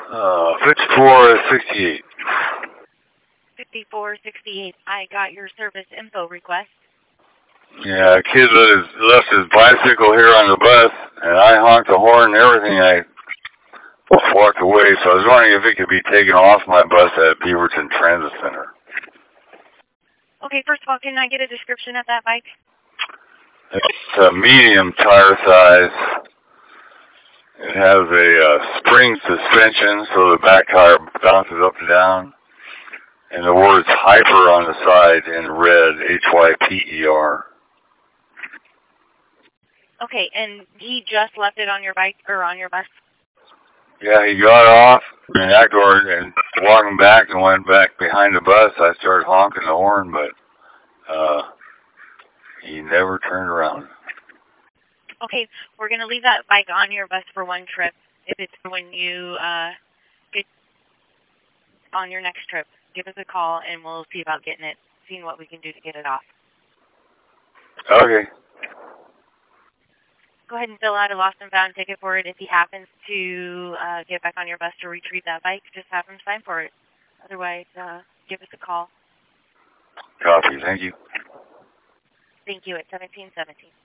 5468. 5468. I got your service info request. Yeah, a kid left his bicycle here on the bus, and I honked the horn and everything. I walked away, so I was wondering if it could be taken off my bus at Beaverton Transit Center. Okay, first of all, can I get a description of that bike? It's a medium tire size. It has a spring suspension, so the back tire bounces up and down. And the words Hyper on the side in red, Hyper. Okay, and he just left it on your bike or on your bus? Yeah, he got off and afterward and walking back and went back behind the bus. I started honking the horn, but he never turned around. Okay, we're going to leave that bike on your bus for one trip. If it's when you get on your next trip, give us a call and we'll see about seeing what we can do to get it off. Okay. Go ahead and fill out a lost and found ticket for it. If he happens to get back on your bus to retrieve that bike, just have him sign for it. Otherwise, give us a call. Copy. Thank you. Thank you at 1717.